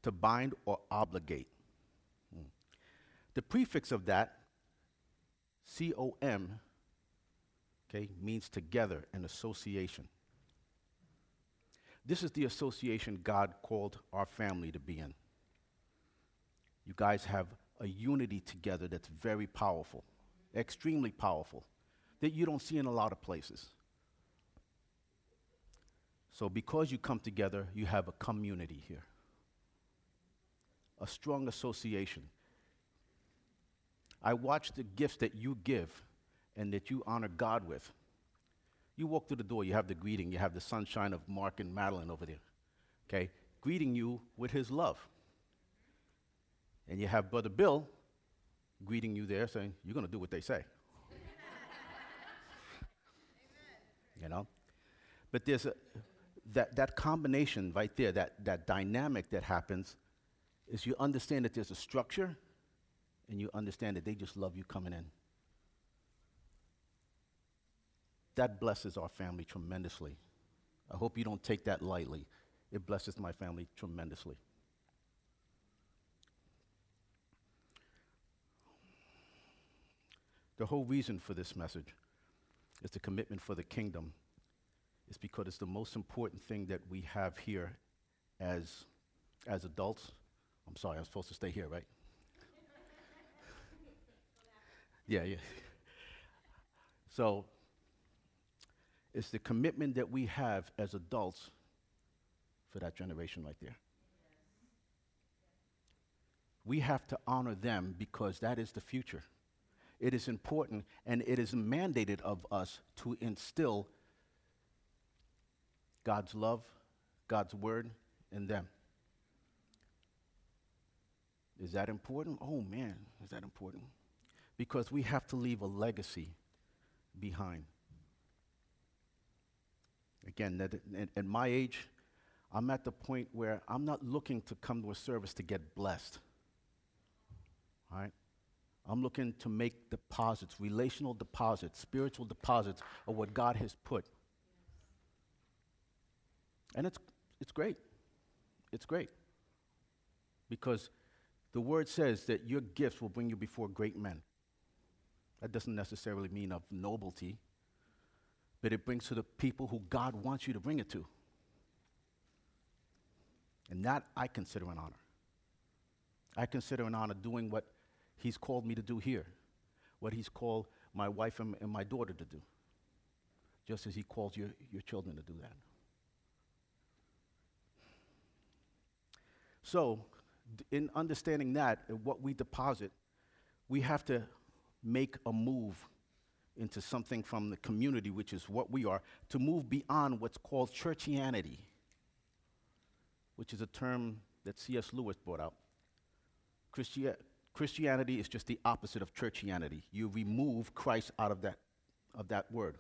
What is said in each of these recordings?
to bind or obligate. Mm. The prefix of that, C-O-M, okay, means together, an association. This is the association God called our family to be in. You guys have a unity together that's very powerful, extremely powerful, that you don't see in a lot of places. So because you come together, you have a community here, a strong association. I watch the gifts that you give and that you honor God with. You walk through the door, you have the greeting, you have the sunshine of Mark and Madeline over there, okay, greeting you with his love. And you have Brother Bill greeting you there saying, you're going to do what they say. You know? But there's that combination right there, that dynamic that happens, is you understand that there's a structure, and you understand that they just love you coming in. That blesses our family tremendously. I hope you don't take that lightly. It blesses my family tremendously. The whole reason for this message is the commitment for the kingdom. It's because it's the most important thing that we have here as adults. I'm sorry, I'm supposed to stay here, right? Yeah. So, it's the commitment that we have as adults for that generation right there. We have to honor them because that is the future. It is important, and it is mandated of us to instill God's love, God's word in them. Is that important? Oh man, is that important? Because we have to leave a legacy behind. Again, at my age, I'm at the point where I'm not looking to come to a service to get blessed. All right? I'm looking to make deposits, relational deposits, spiritual deposits of what God has put. And it's great. It's great. Because the word says that your gifts will bring you before great men. That doesn't necessarily mean of nobility, but it brings to the people who God wants you to bring it to. And that I consider an honor. I consider an honor doing what He's called me to do here, what He's called my wife and my daughter to do, just as He calls your children to do that. So, in understanding that and what we deposit, we have to make a move into something from the community, which is what we are, to move beyond what's called churchianity, which is a term that C.S. Lewis brought out. Christianity is just the opposite of churchianity. You remove Christ out of that word.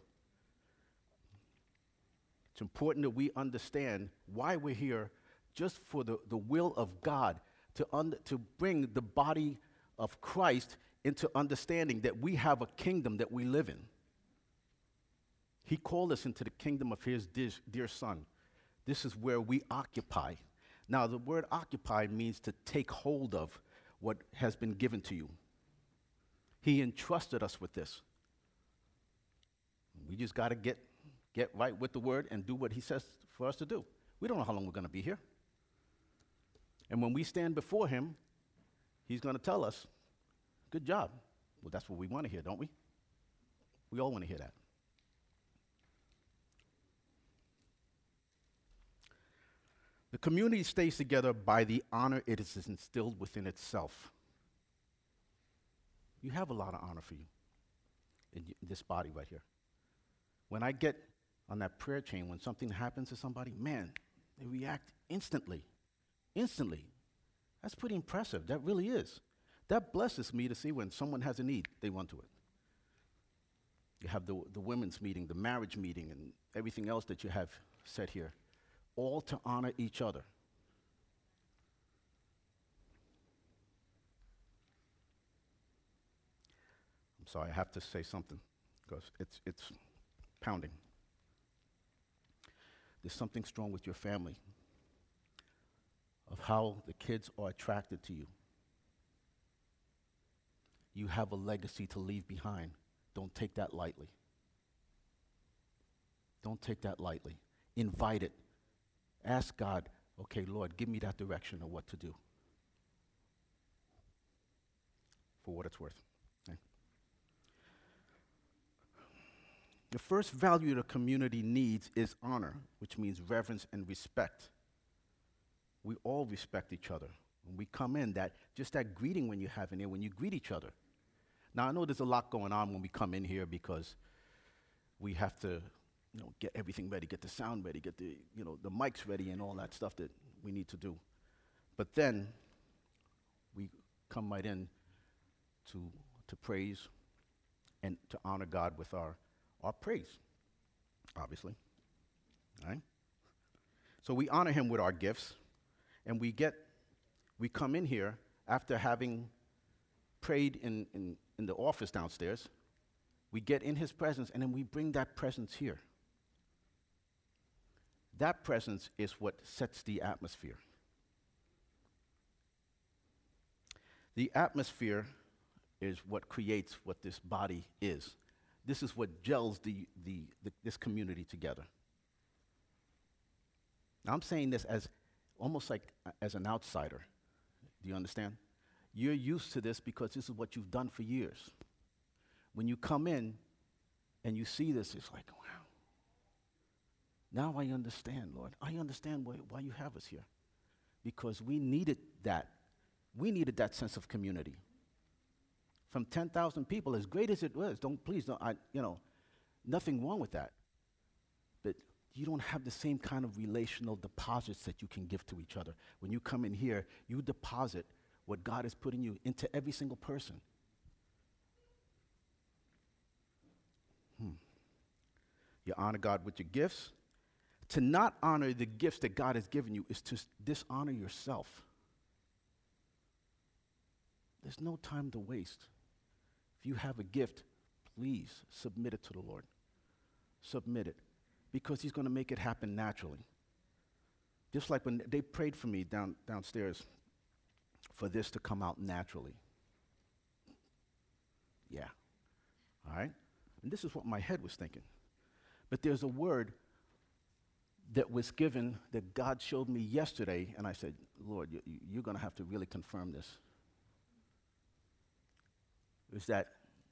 It's important that we understand why we're here, just for the will of God, to bring the body of Christ into understanding that we have a kingdom that we live in. He called us into the kingdom of His dear Son. This is where we occupy. Now, the word occupy means to take hold of what has been given to you. He entrusted us with this. We just got to get right with the word and do what He says for us to do. We don't know how long we're going to be here. And when we stand before Him, He's going to tell us, good job. Well, that's what we want to hear, don't we? We all want to hear that. The community stays together by the honor it is instilled within itself. You have a lot of honor for you in this body right here. When I get on that prayer chain, when something happens to somebody, man, they react instantly. Instantly. That's pretty impressive. That really is. That blesses me to see when someone has a need, they run to it. You have the women's meeting, the marriage meeting, and everything else that you have said here, all to honor each other. I'm sorry, I have to say something because it's pounding. There's something strong with your family. of how the kids are attracted to you. You have a legacy to leave behind. Don't take that lightly. Don't take that lightly. Invite it. Ask God, okay, Lord, give me that direction of what to do. For what it's worth. Okay. The first value the community needs is honor, which means reverence and respect. We all respect each other. When we come in, just that greeting when you have in here, when you greet each other. Now, I know there's a lot going on when we come in here because we have to, get everything ready, get the sound ready, get the mics ready and all that stuff that we need to do. But then we come right in to praise and to honor God with our praise, obviously. All right? So we honor him with our gifts, and we come in here after having prayed in the office downstairs. We get in his presence, and then we bring that presence here. That presence is what sets the atmosphere. The atmosphere is what creates what this body is. This is what gels this community together. Now, I'm saying this as almost like as an outsider. Do you understand? You're used to this because this is what you've done for years. When you come in and you see this, it's like, wow. Now I understand, Lord. I understand why you have us here. Because we needed that. We needed that sense of community. From 10,000 people, as great as it was, nothing wrong with that. But you don't have the same kind of relational deposits that you can give to each other. When you come in here, you deposit what God is putting you into every single person. You honor God with your gifts. To not honor the gifts that God has given you is to dishonor yourself. There's no time to waste. If you have a gift, please submit it to the Lord. Submit it. Because he's going to make it happen naturally. Just like when they prayed for me downstairs for this to come out naturally. Yeah. All right? And this is what my head was thinking. But there's a word that was given that God showed me yesterday, and I said, Lord, you're going to have to really confirm this. Is that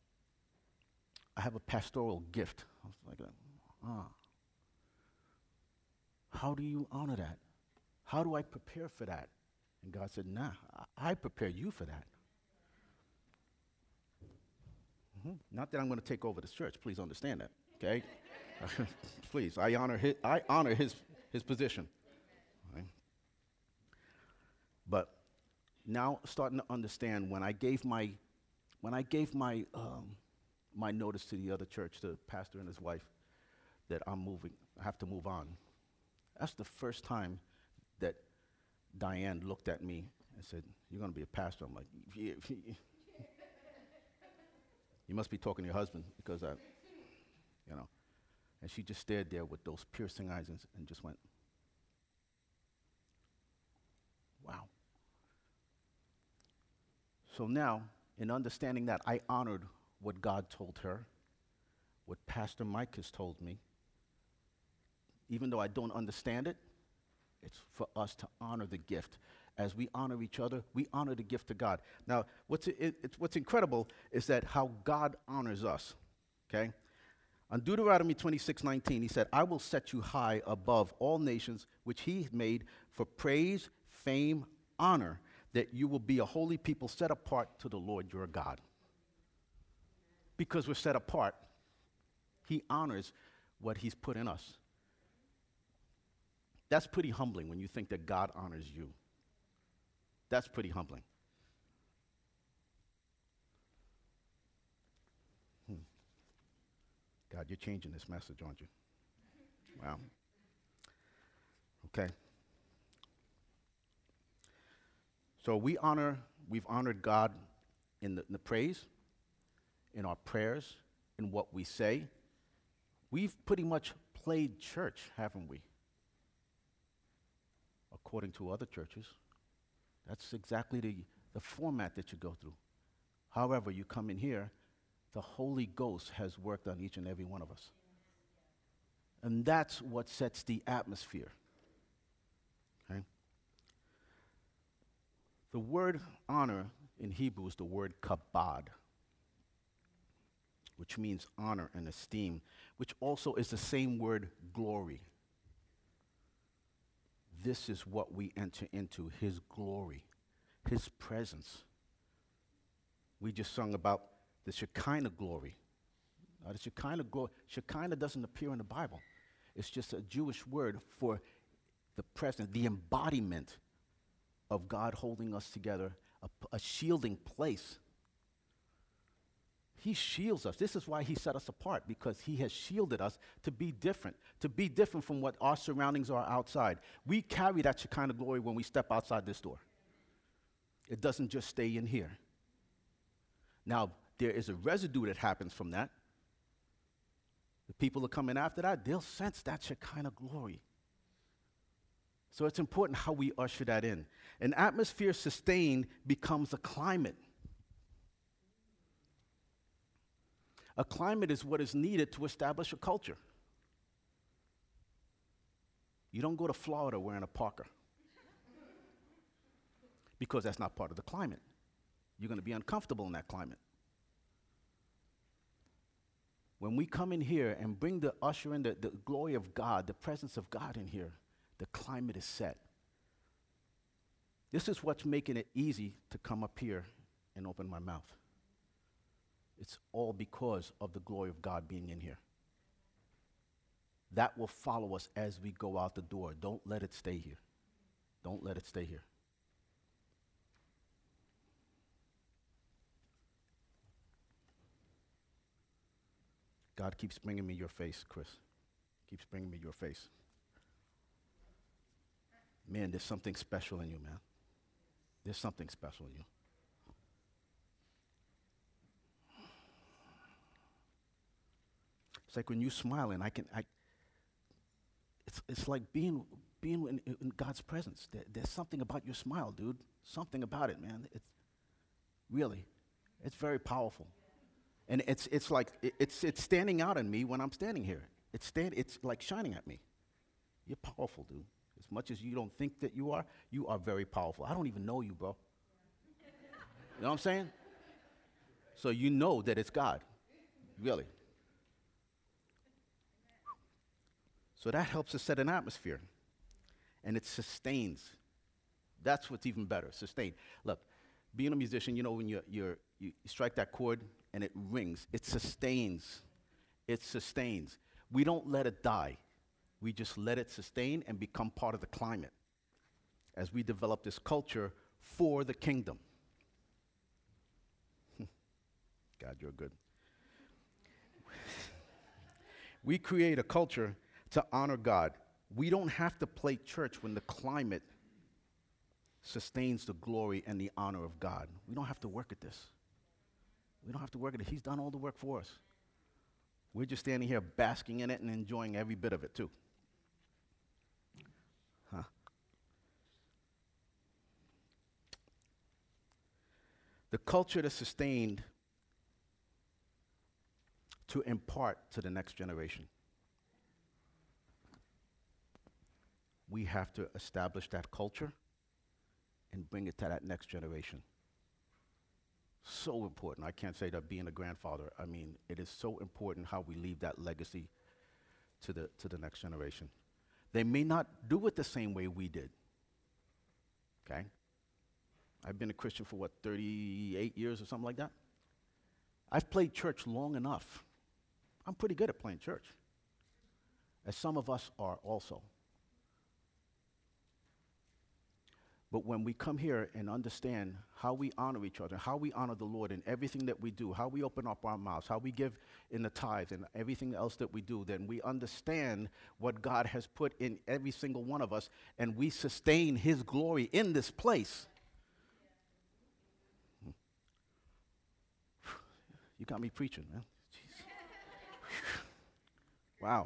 I have a pastoral gift. I was like, how do you honor that? How do I prepare for that? And God said, nah, I prepare you for that. Not that I'm going to take over this church. Please understand that, okay? Please, I honor his position. Right? But now starting to understand when I gave my my notice to the other church, the pastor and his wife, that I have to move on. That's the first time that Diane looked at me and said, "You're going to be a pastor." I'm like, "Yeah." You must be talking to your husband because And she just stared there with those piercing eyes and just went, wow. So now, in understanding that, I honored what God told her, what Pastor Mike has told me. Even though I don't understand it, it's for us to honor the gift. As we honor each other, we honor the gift of God. Now, what's incredible is that how God honors us, okay? On Deuteronomy 26:19, he said, I will set you high above all nations, which he made for praise, fame, honor, that you will be a holy people set apart to the Lord your God. Because we're set apart, he honors what he's put in us. That's pretty humbling when you think that God honors you. That's pretty humbling. God, you're changing this message, aren't you? Wow. Okay. So we've honored God in the praise, in our prayers, in what we say. We've pretty much played church, haven't we? According to other churches. That's exactly the format that you go through. However, you come in here, the Holy Ghost has worked on each and every one of us. And that's what sets the atmosphere. Okay? The word honor in Hebrew is the word kabod, which means honor and esteem, which also is the same word glory. This is what we enter into, his glory, his presence. We just sung about the Shekinah glory. The Shekinah glory, Shekinah doesn't appear in the Bible. It's just a Jewish word for the presence, the embodiment of God holding us together, a shielding place. He shields us. This is why he set us apart, because he has shielded us to be different from what our surroundings are outside. We carry that Shekinah glory when we step outside this door. It doesn't just stay in here. Now, there is a residue that happens from that. The people that come in after that, they'll sense that Shekinah glory. So it's important how we usher that in. An atmosphere sustained becomes a climate. A climate is what is needed to establish a culture. You don't go to Florida wearing a parka, because that's not part of the climate. You're going to be uncomfortable in that climate. When we come in here and bring the usher in the glory of God, the presence of God in here, the climate is set. This is what's making it easy to come up here and open my mouth. It's all because of the glory of God being in here. That will follow us as we go out the door. Don't let it stay here. Don't let it stay here. God keeps bringing me your face, Chris. Keeps bringing me your face. Man, there's something special in you, man. There's something special in you. It's like when you're smiling, it's like being in God's presence. There's something about your smile, dude. Something about it, man. It's very powerful. And it's like it's standing out on me when I'm standing here. It's like shining at me. You're powerful, dude. As much as you don't think that you are very powerful. I don't even know you, bro. You know what I'm saying? So you know that it's God. Really. So that helps us set an atmosphere. And it sustains. That's what's even better, sustain. Look, being a musician, you know when you strike that chord and it rings, it sustains. It sustains. We don't let it die. We just let it sustain and become part of the climate as we develop this culture for the kingdom. God, you're good. We create a culture to honor God. We don't have to play church when the climate sustains the glory and the honor of God. We don't have to work at this. We don't have to work at it. He's done all the work for us. We're just standing here basking in it and enjoying every bit of it too. The culture that's sustained to impart to the next generation. We have to establish that culture and bring it to that next generation. So important. I can't say that being a grandfather, I mean, it is so important how we leave that legacy to the next generation. They may not do it the same way we did. Okay? I've been a Christian for 38 years or something like that? I've played church long enough. I'm pretty good at playing church, as some of us are also. But when we come here and understand how we honor each other, how we honor the Lord in everything that we do, how we open up our mouths, how we give in the tithes and everything else that we do, then we understand what God has put in every single one of us, and we sustain his glory in this place. You got me preaching, man. Jeez. Wow.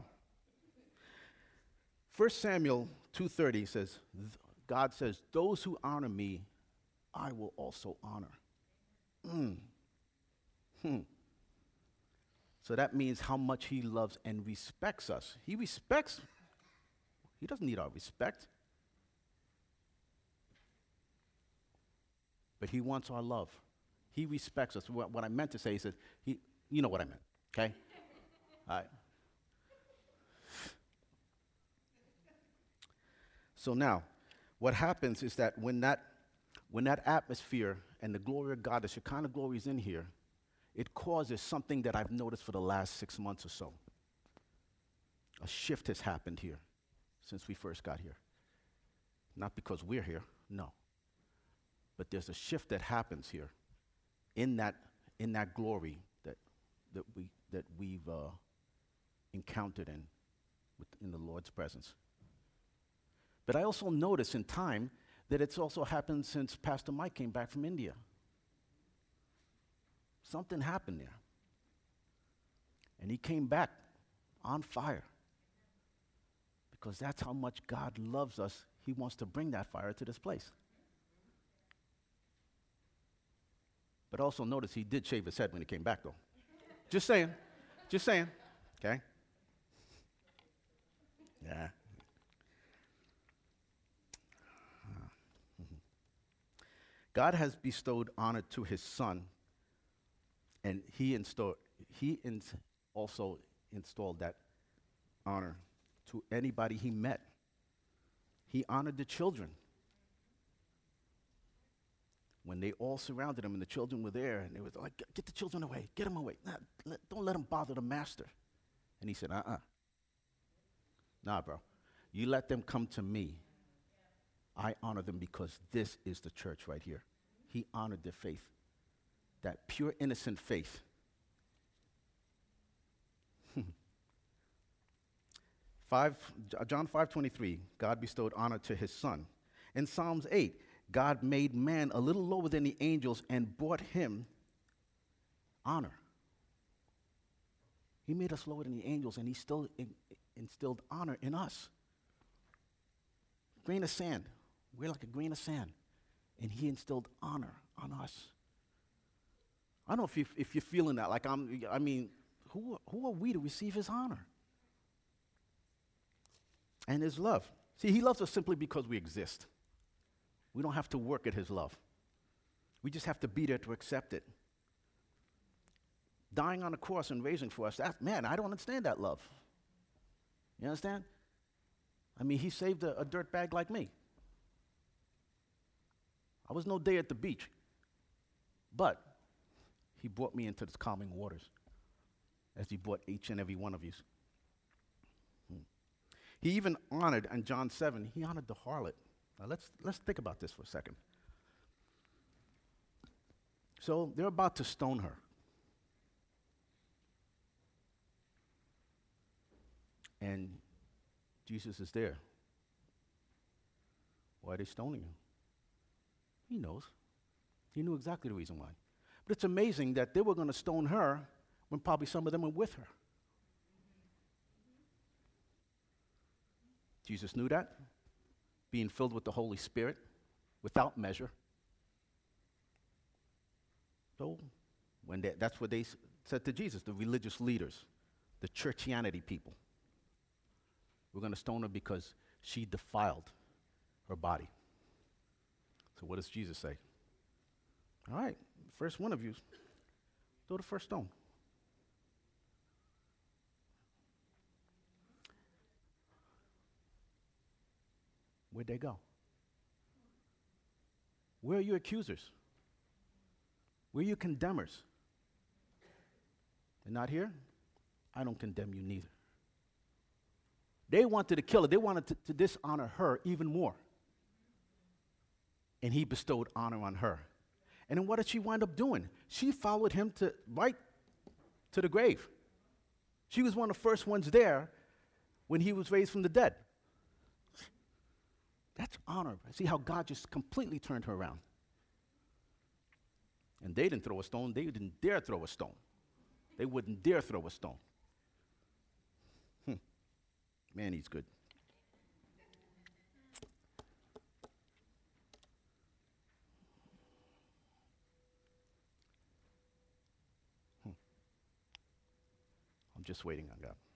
1 Samuel 2:30 says, God says, those who honor me I will also honor. Mm. Hmm. So that means how much he loves and respects us. He doesn't need our respect, but he wants our love. He respects us. What I meant to say is that you know what I meant, okay? All right. So now, what happens is that when that atmosphere and the glory of God, the Shekinah glory is in here, it causes something that I've noticed for the last 6 months or so. A shift has happened here since we first got here. Not because we're here, no. But there's a shift that happens here in that glory that we've encountered in the Lord's presence. But I also notice in time that it's also happened since Pastor Mike came back from India. Something happened there. And he came back on fire. Because that's how much God loves us. He wants to bring that fire to this place. But also notice he did shave his head when he came back, though. Just saying. Just saying. Okay? Yeah. God has bestowed honor to his son, and he also installed that honor to anybody he met. He honored the children. When they all surrounded him and the children were there, and they were like, get the children away, get them away. Don't let them bother the master. And he said, Nah, bro. You let them come to me. I honor them because this is the church right here. He honored their faith, that pure, innocent faith. John 5:23, God bestowed honor to his son. In Psalms 8, God made man a little lower than the angels and brought him honor. He made us lower than the angels, and he still instilled honor in us. Grain of sand. We're like a grain of sand. And he instilled honor on us. I don't know if you're feeling that. Like who are we to receive his honor? And his love. See, he loves us simply because we exist. We don't have to work at his love. We just have to be there to accept it. Dying on the cross and raising for us, I don't understand that love. You understand? He saved a dirtbag like me. I was no day at the beach, but he brought me into the calming waters, as he brought each and every one of you. He even honored, in John 7, he honored the harlot. Now let's think about this for a second. So they're about to stone her. And Jesus is there. Why are they stoning you? He knows. He knew exactly the reason why. But it's amazing that they were going to stone her when probably some of them were with her. Jesus knew that, being filled with the Holy Spirit without measure. So that's what they said to Jesus, the religious leaders, the churchianity people. We're going to stone her because she defiled her body. So what does Jesus say? All right, first one of you, throw the first stone. Where'd they go? Where are your accusers? Where are your condemners? They're not here? I don't condemn you neither. They wanted to kill her. They wanted to dishonor her even more. And he bestowed honor on her. And then what did she wind up doing? She followed him right to the grave. She was one of the first ones there when he was raised from the dead. That's honor. See how God just completely turned her around. And they didn't throw a stone. They didn't dare throw a stone. They wouldn't dare throw a stone. Man, he's good. just waiting on God.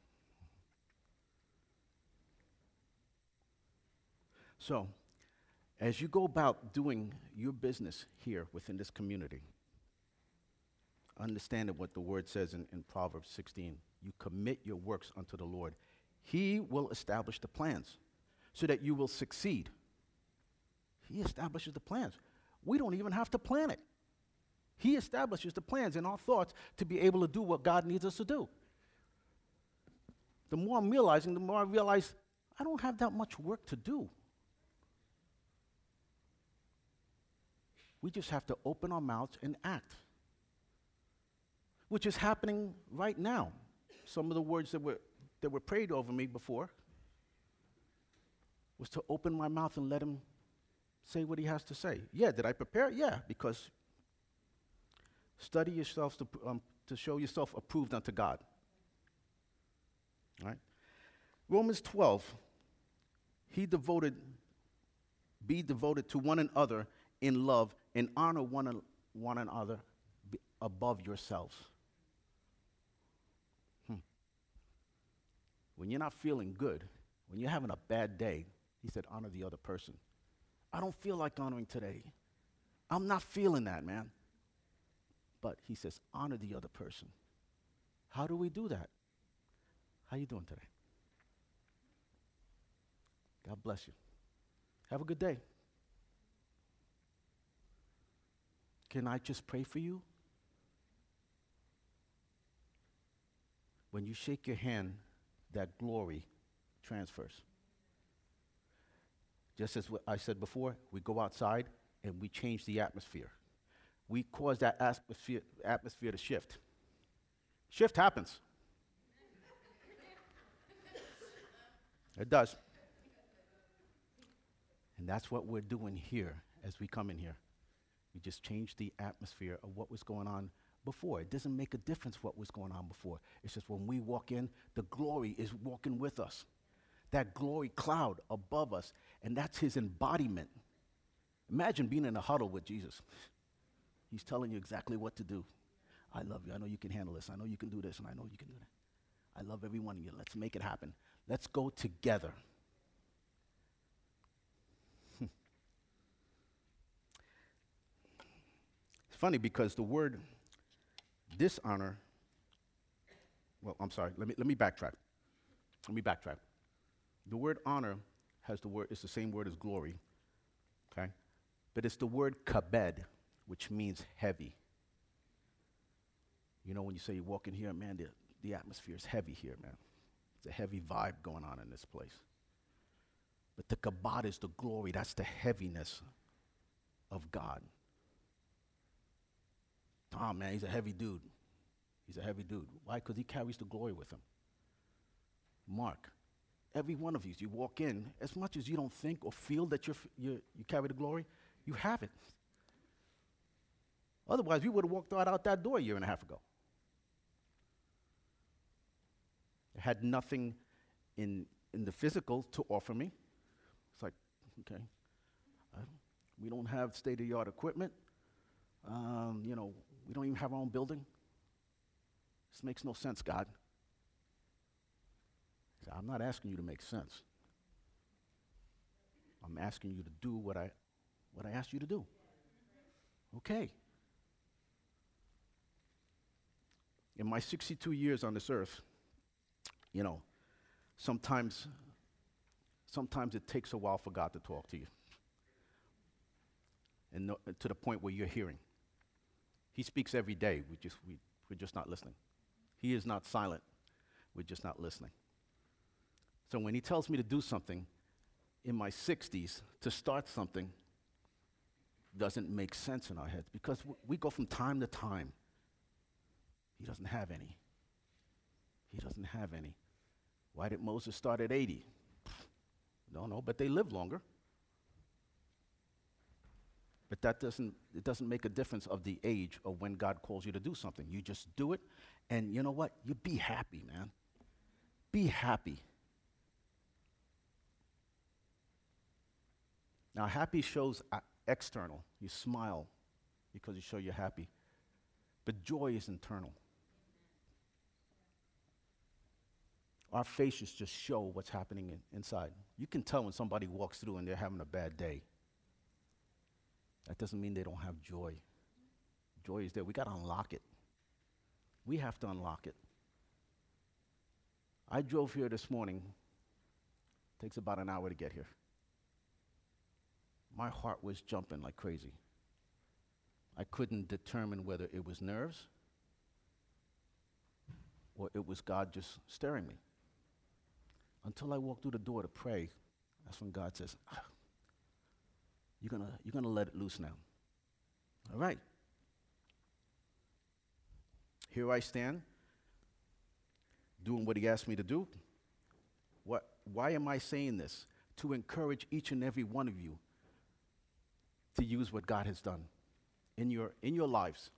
So, as you go about doing your business here within this community, understanding what the word says in Proverbs 16, you commit your works unto the Lord. He will establish the plans so that you will succeed. He establishes the plans. We don't even have to plan it. He establishes the plans in our thoughts to be able to do what God needs us to do. The more I'm realizing, the more I realize I don't have that much work to do. We just have to open our mouths and act, which is happening right now. Some of the words that were prayed over me before was to open my mouth and let him say what he has to say. Yeah, did I prepare? Yeah, because study yourselves to show yourself approved unto God. All right? Romans 12, be devoted to one another in love and honor one another above yourselves. When you're not feeling good, when you're having a bad day, he said, honor the other person. I don't feel like honoring today. I'm not feeling that, man. But he says, honor the other person. How do we do that? How you doing today? God bless you. Have a good day. Can I just pray for you? When you shake your hand, that glory transfers. Just as I said before, we go outside and we change the atmosphere. We cause that atmosphere to shift. Shift happens. It does. And that's what we're doing here as we come in here. We just change the atmosphere of what was going on before. It doesn't make a difference what was going on before. It's just when we walk in, the glory is walking with us. That glory cloud above us, and that's his embodiment. Imagine being in a huddle with Jesus. He's telling you exactly what to do. I love you. I know you can handle this. I know you can do this, and I know you can do that. I love every one of you. Let's make it happen. Let's go together. It's funny because the word dishonor, well, I'm sorry. Let me backtrack. The word honor it's the same word as glory, okay? But it's the word kabed, which means heavy. You know, when you say you walk in here, man, the atmosphere is heavy here, man. It's a heavy vibe going on in this place. But the kabod is the glory. That's the heaviness of God. Tom, man, he's a heavy dude. He's a heavy dude. Why? Because he carries the glory with him. Mark, every one of you walk in, as much as you don't think or feel that you carry the glory, you have it. Otherwise, we would have walked out that door a year and a half ago. It had nothing in the physical to offer me. It's like, okay, we don't have state-of-the-art equipment. We don't even have our own building. This makes no sense, God. So I'm not asking you to make sense. I'm asking you to do what I asked you to do. Okay. In my 62 years on this earth, sometimes it takes a while for God to talk to you. And to the point where you're hearing. He speaks every day. We're just not listening. He is not silent. We're just not listening. So when he tells me to do something in my 60s, to start something, doesn't make sense in our heads because we go from time to time. He doesn't have any. He doesn't have any. Why did Moses start at 80? Don't know, but they lived longer. But it doesn't make a difference of the age of when God calls you to do something. You just do it, and you know what? You be happy, man. Be happy. Now, happy shows external. You smile because you show you're happy. But joy is internal. Our faces just show what's happening inside. You can tell when somebody walks through and they're having a bad day. That doesn't mean they don't have joy. Joy is there. We got to unlock it. We have to unlock it. I drove here this morning. Takes about an hour to get here. My heart was jumping like crazy. I couldn't determine whether it was nerves or it was God just staring me. Until I walked through the door to pray, that's when God says, you're gonna let it loose now. All right. Here I stand, doing what he asked me to do. Why am I saying this? To encourage each and every one of you to use what God has done in your lives.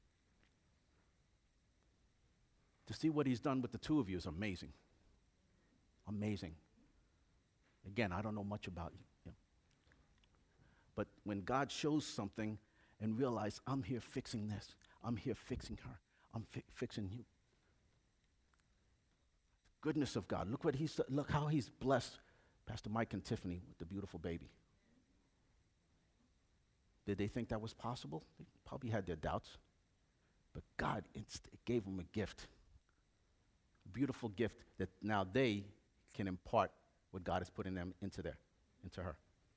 To see what he's done with the two of you is amazing. Amazing. Again, I don't know much about you. But when God shows something and realize, I'm here fixing this, I'm here fixing her, I'm fixing you. Goodness of God. Look how he's blessed Pastor Mike and Tiffany with the beautiful baby. Did they think that was possible? They probably had their doubts. But God gave them a gift. A beautiful gift that now they can impart what God has put in them into her.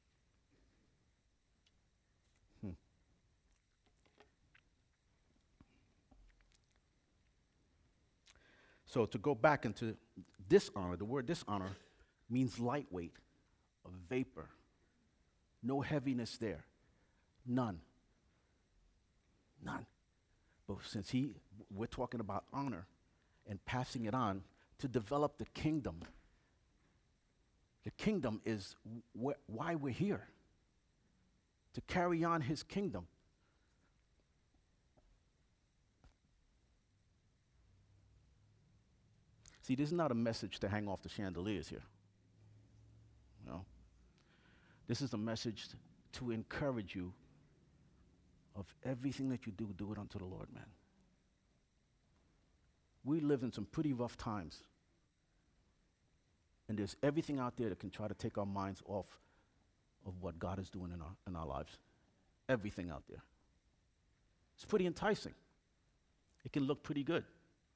So to go back into dishonor, the word dishonor means lightweight, a vapor. No heaviness there. None. None. But since we're talking about honor and passing it on to develop the kingdom. The kingdom is why we're here. To carry on his kingdom. See, this is not a message to hang off the chandeliers here. No. This is a message to encourage you of everything that you do it unto the Lord, man. We live in some pretty rough times. And there's everything out there that can try to take our minds off of what God is doing in our lives. Everything out there. It's pretty enticing. It can look pretty good.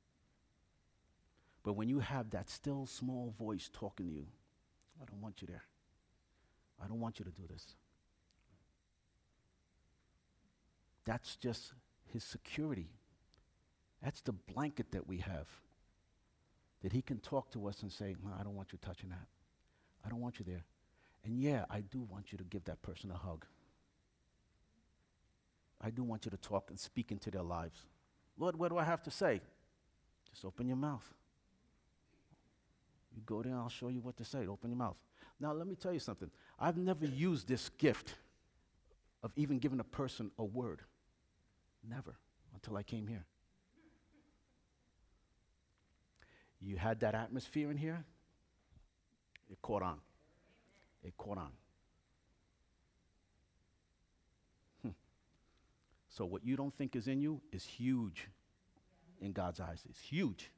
But when you have that still small voice talking to you, I don't want you there. I don't want you to do this. That's just his security. That's the blanket that we have. That he can talk to us and say, I don't want you touching that. I don't want you there. And yeah, I do want you to give that person a hug. I do want you to talk and speak into their lives. Lord, what do I have to say? Just open your mouth. You go there, I'll show you what to say. Open your mouth. Now, let me tell you something. I've never used this gift of even giving a person a word. Never, until I came here. You had that atmosphere in here. It caught on. It caught on. So what you don't think is in you is huge in God's eyes. It's huge.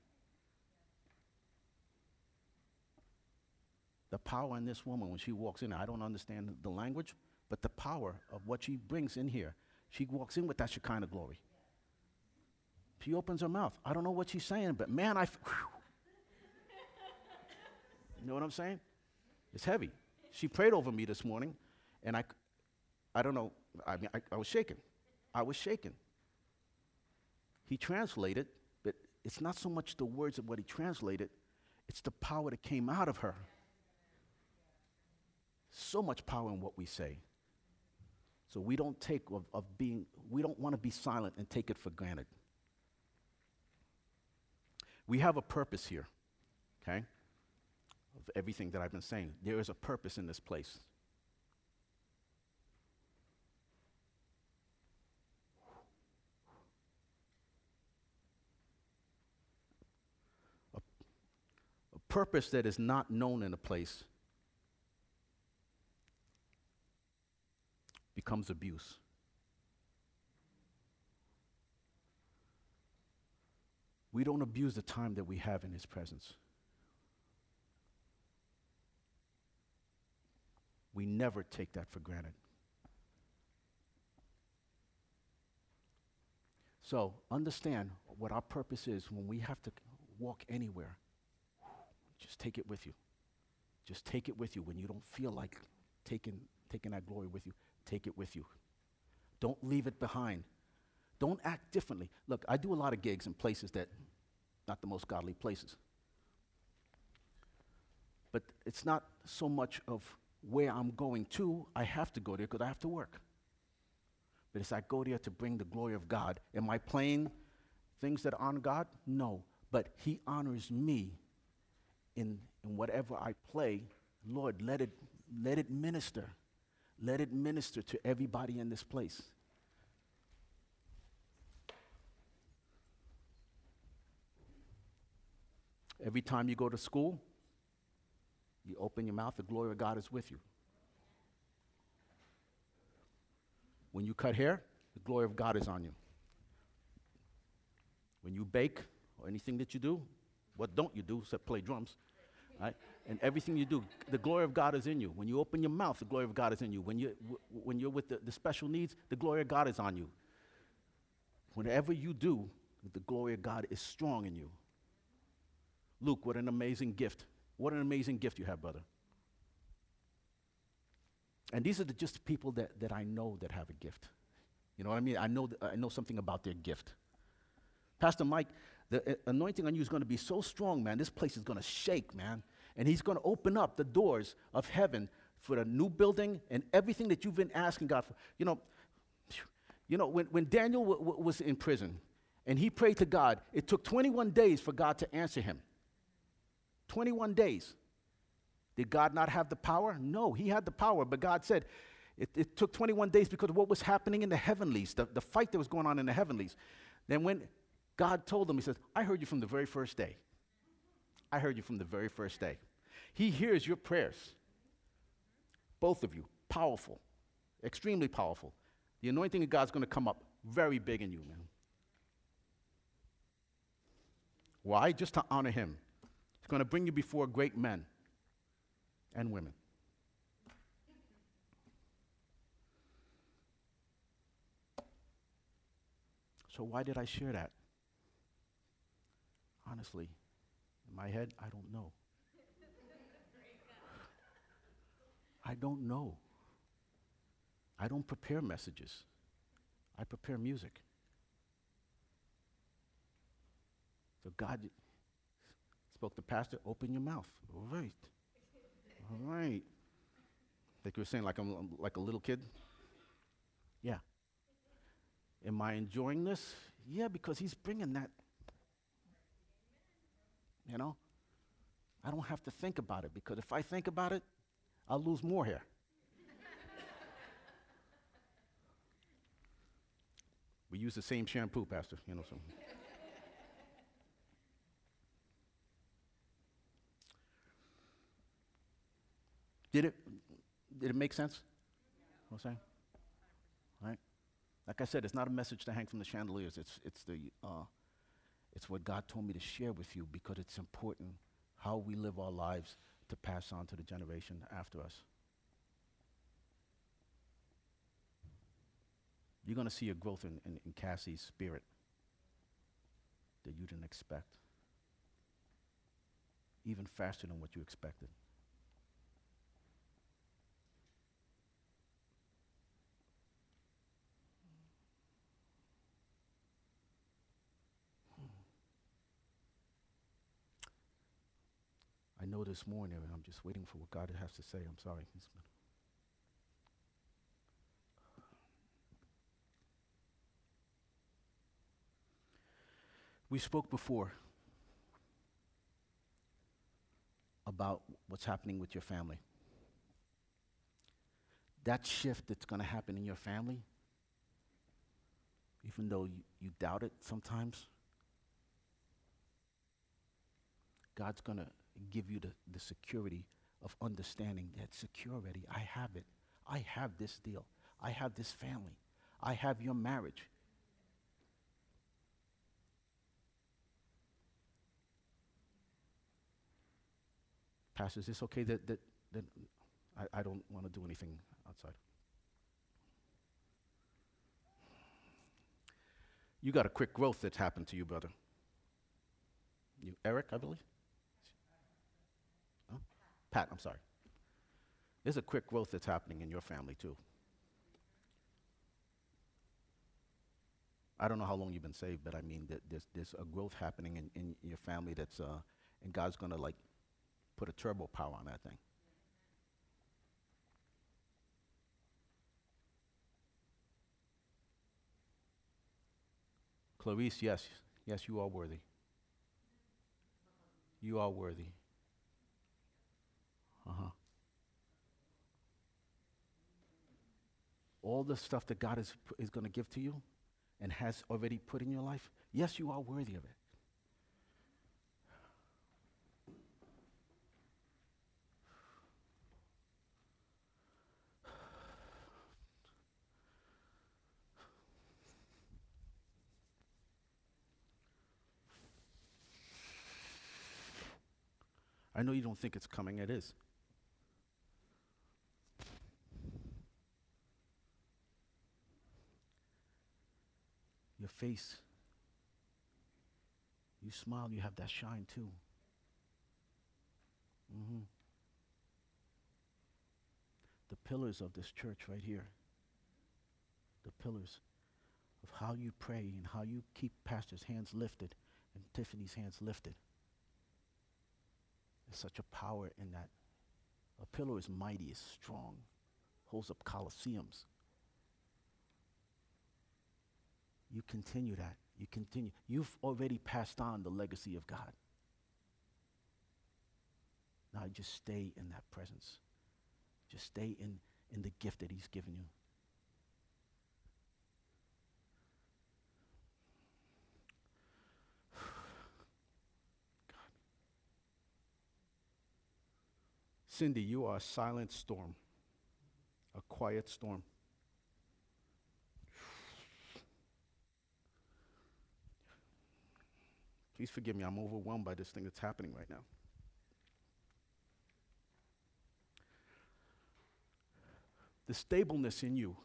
The power in this woman when she walks in, I don't understand the language, but the power of what she brings in here, she walks in with that Shekinah glory. She opens her mouth. I don't know what she's saying, but man, you know what I'm saying? It's heavy. She prayed over me this morning, and I don't know, I was shaken. I was shaken. He translated, but it's not so much the words of what he translated, it's the power that came out of her. So much power in what we say. So we don't we don't want to be silent and take it for granted. We have a purpose here, okay? Of everything that I've been saying. There is a purpose in this place. A purpose that is not known in a place becomes abuse. We don't abuse the time that we have in his presence. We never take that for granted. So understand what our purpose is when we have to walk anywhere. Just take it with you. Just take it with you when you don't feel like taking that glory with you. Take it with you. Don't leave it behind. Don't act differently. Look, I do a lot of gigs in places that not the most godly places. But it's not so much of where I'm going to. I have to go there because I have to work. But as I go there to bring the glory of God, am I playing things that honor God? No. But He honors me in whatever I play. Lord, let it minister. Let it minister to everybody in this place. Every time you go to school, you open your mouth, the glory of God is with you. When you cut hair, the glory of God is on you. When you bake or anything that you do, what don't you do except play drums, right? And everything you do, the glory of God is in you. When you open your mouth, the glory of God is in you. When you're with the special needs, the glory of God is on you. Whatever you do, the glory of God is strong in you. Luke, what an amazing gift. What an amazing gift you have, brother. And these are just people that I know that have a gift. You know what I mean? I know something about their gift. Pastor Mike, the anointing on you is going to be so strong, man. This place is going to shake, man. And He's going to open up the doors of heaven for the new building and everything that you've been asking God for. You know, when Daniel was in prison and he prayed to God, it took 21 days for God to answer him. 21 days. Did God not have the power? No, He had the power, but God said it took 21 days because of what was happening in the heavenlies, the fight that was going on in the heavenlies. Then when God told him, He says, I heard you from the very first day. I heard you from the very first day. He hears your prayers. Both of you, powerful, extremely powerful. The anointing of God's going to come up very big in you, man. Why? Just to honor Him. It's going to bring you before great men and women. So why did I share that? Honestly, in my head, I don't know. I don't know. I don't prepare messages. I prepare music. So God spoke to Pastor, open your mouth. All right. All right. Like you were saying, like I'm like a little kid? Yeah. Am I enjoying this? Yeah, because He's bringing that. You know? I don't have to think about it, because if I think about it, I'll lose more hair. We use the same shampoo, Pastor, you know, so. Did it make sense? What I'm saying? Right? Like I said, it's not a message to hang from the chandeliers. It's what God told me to share with you, because it's important how we live our lives to pass on to the generation after us. You're going to see a growth in Cassie's spirit that you didn't expect, even faster than what you expected. I know this morning, and I'm just waiting for what God has to say. I'm sorry. We spoke before about what's happening with your family. That shift that's going to happen in your family, even though you doubt it sometimes, God's going to give you the security of understanding that secure already. I have it. I have this deal. I have this family. I have your marriage. Pastor, is this okay that I don't want to do anything outside. You got a quick growth that's happened to you, brother. You, Eric, I believe? Huh? Pat, I'm sorry. There's a quick growth that's happening in your family, too. I don't know how long you've been saved, but I mean, there's a growth happening in your family that's, and God's going to, like, put a turbo power on that thing. Clarice, yes. Yes, you are worthy. You are worthy. Uh-huh. All the stuff that God is going to give to you and has already put in your life, yes, you are worthy of it. I know you don't think it's coming, it is. Your face, you smile, you have that shine too. Mm-hmm. The pillars of this church right here, the pillars of how you pray and how you keep Pastor's hands lifted and Tiffany's hands lifted. There's such a power in that. A pillar is mighty, is strong, holds up coliseums. You continue that. You continue. You've already passed on the legacy of God. Now just stay in that presence. Just stay in the gift that he's given you. God. Cindy, you are a silent storm, a quiet storm. Please forgive me, I'm overwhelmed by this thing that's happening right now. The stableness in you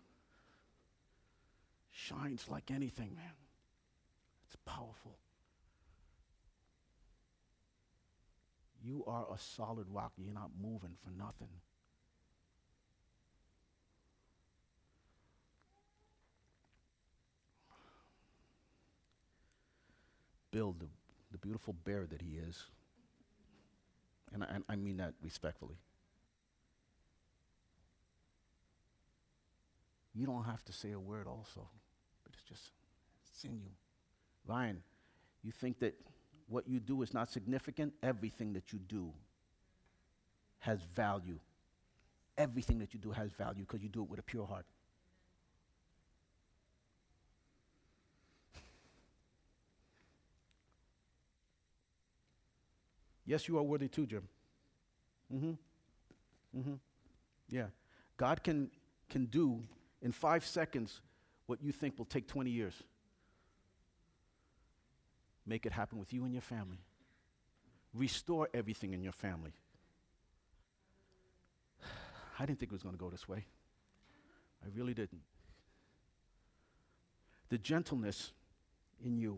shines like anything, man. It's powerful. You are a solid rock. You're not moving for nothing. Bill, the beautiful bear that he is, and I mean that respectfully. You don't have to say a word also, but it's in you. Ryan, you think that what you do is not significant? Everything that you do has value. Everything that you do has value because you do it with a pure heart. Yes, you are worthy too, Jim. Yeah. God can do in 5 seconds what you think will take 20 years. Make it happen with you and your family. Restore everything in your family. I didn't think it was going to go this way. I really didn't. The gentleness in you.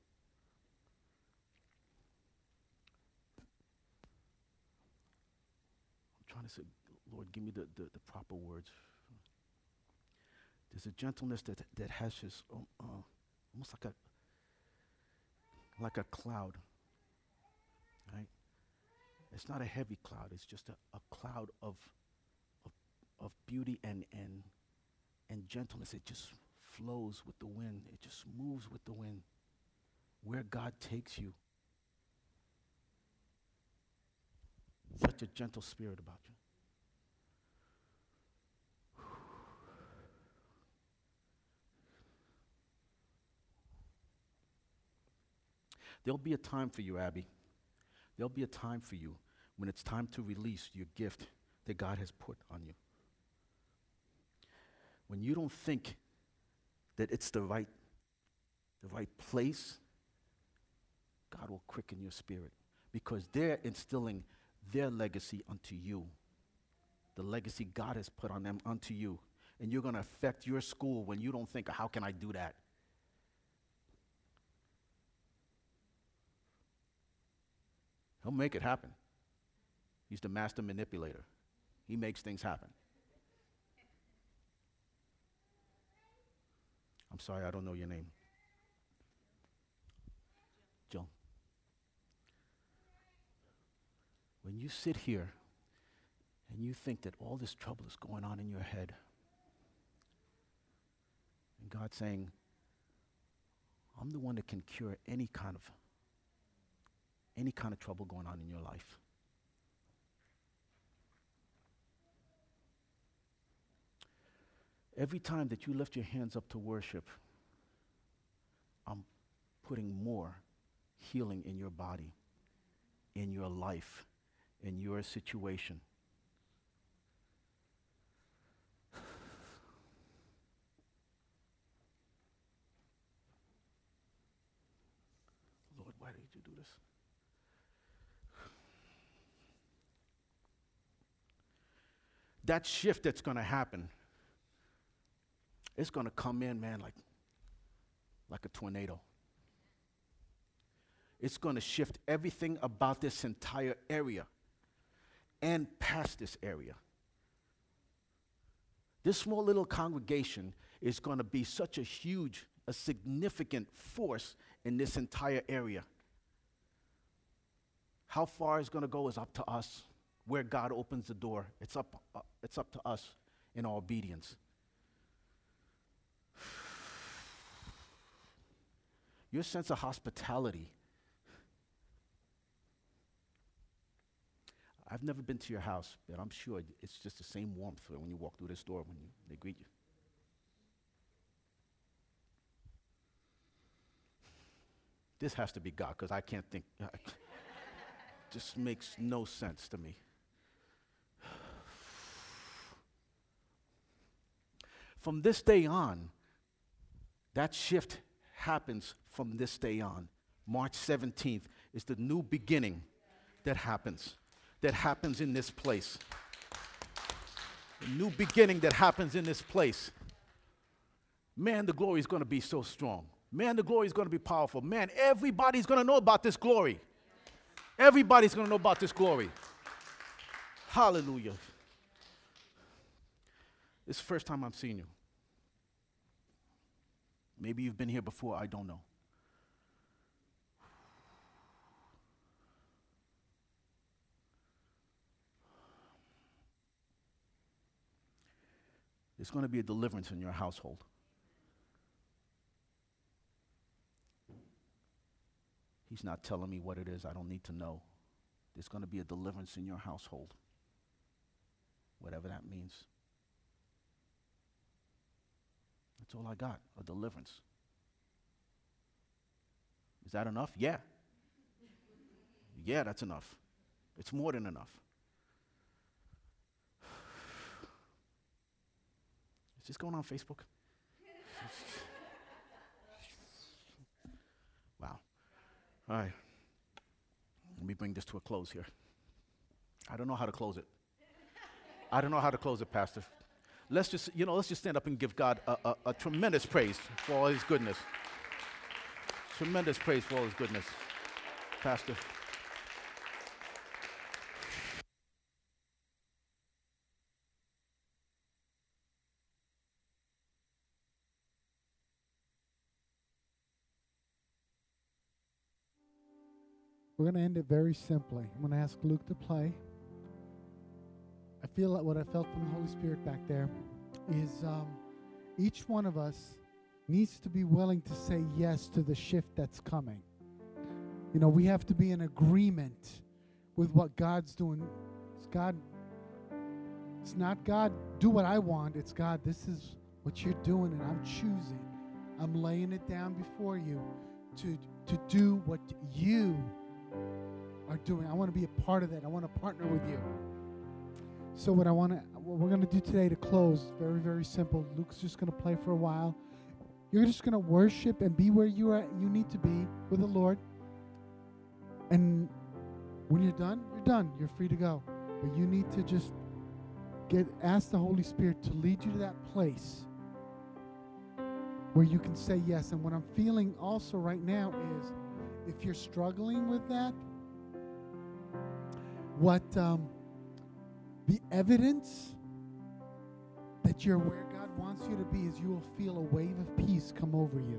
I'm trying to say, Lord, give me the proper words. There's a gentleness that has just almost like a cloud, right? It's not a heavy cloud. It's just a cloud of beauty and gentleness. It just flows with the wind. It just moves with the wind. Where God takes you. Such a gentle spirit about you. There'll be a time for you, Abby. There'll be a time for you when it's time to release your gift that God has put on you. When you don't think that it's the right place, God will quicken your spirit because they're instilling their legacy unto you. the legacy God has put on them unto you. And you're going to affect your school when you don't think, how can I do that? He'll make it happen. He's the master manipulator. He makes things happen. I'm sorry, I don't know your name. Joan. When you sit here and you think that all this trouble is going on in your head, and God's saying, I'm the one that can cure any kind of trouble going on in your life. Every time that you lift your hands up to worship, I'm putting more healing in your body, in your life, in your situation. Lord, why did you do this? That shift that's going to happen, it's going to come in, man, like a tornado. It's going to shift everything about this entire area and past this area. This small little congregation is going to be such a significant force in this entire area. How far it's going to go is up to us. Where God opens the door, it's up to us in our obedience. Your sense of hospitality. I've never been to your house, but I'm sure it's just the same warmth when you walk through this door when they greet you. This has to be God, because I can't think. Just makes no sense to me. From this day on, that shift happens from this day on. March 17th is the new beginning that happens in this place. The new beginning that happens in this place. Man, the glory is going to be so strong. Man, the glory is going to be powerful. Man, everybody's going to know about this glory. Everybody's going to know about this glory. Hallelujah. It's the first time I'm seeing you. Maybe you've been here before, I don't know. There's going to be a deliverance in your household. He's not telling me what it is. I don't need to know. There's going to be a deliverance in your household. Whatever that means. That's all I got, a deliverance. Is that enough? Yeah. Yeah, that's enough. It's more than enough. Is this going on Facebook? Wow. All right. Let me bring this to a close here. I don't know how to close it. I don't know how to close it, Pastor. Let's just stand up and give God a tremendous praise for all his goodness. Tremendous praise for all his goodness. Pastor. We're going to end it very simply. I'm going to ask Luke to play. I feel like what I felt from the Holy Spirit back there is each one of us needs to be willing to say yes to the shift that's coming. You know, we have to be in agreement with what God's doing. It's not God, do what I want. It's God, this is what you're doing, and I'm choosing. I'm laying it down before you to do what you are doing. I want to be a part of that. I want to partner with you. So what we're going to do today to close, very, very simple. Luke's just going to play for a while. You're just going to worship and be where you need to be with the Lord. And when you're done, you're done. You're free to go. But you need to just ask the Holy Spirit to lead you to that place where you can say yes. And what I'm feeling also right now is, if you're struggling with that, what the evidence that you're where God wants you to be is you will feel a wave of peace come over you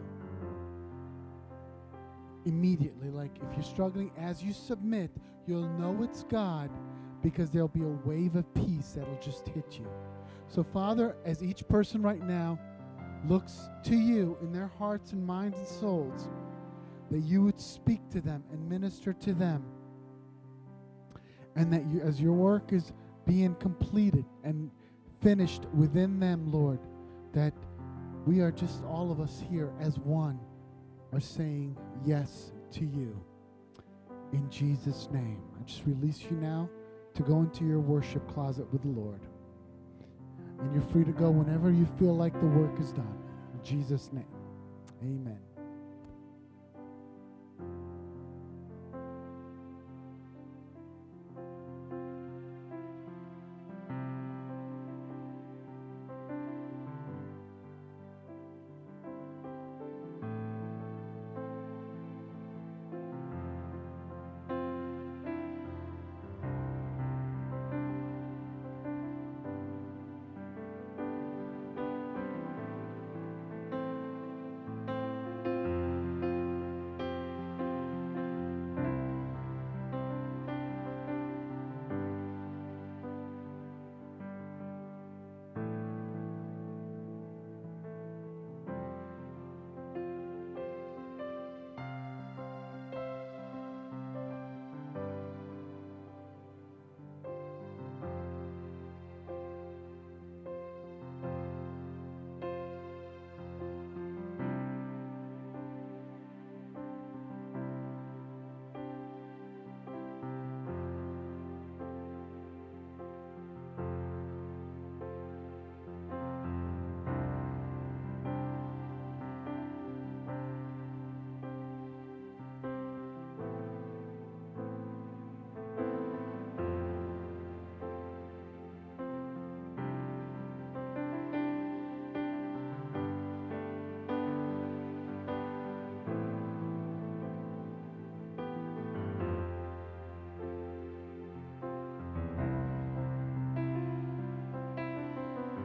immediately. Like if you're struggling, as you submit, you'll know it's God, because there'll be a wave of peace that'll just hit you. So Father, as each person right now looks to you in their hearts and minds and souls, that you would speak to them and minister to them, and that you, as your work is being completed and finished within them, Lord, that we are just, all of us here as one, are saying yes to you. In Jesus' name, I just release you now to go into your worship closet with the Lord. And you're free to go whenever you feel like the work is done. In Jesus' name, amen.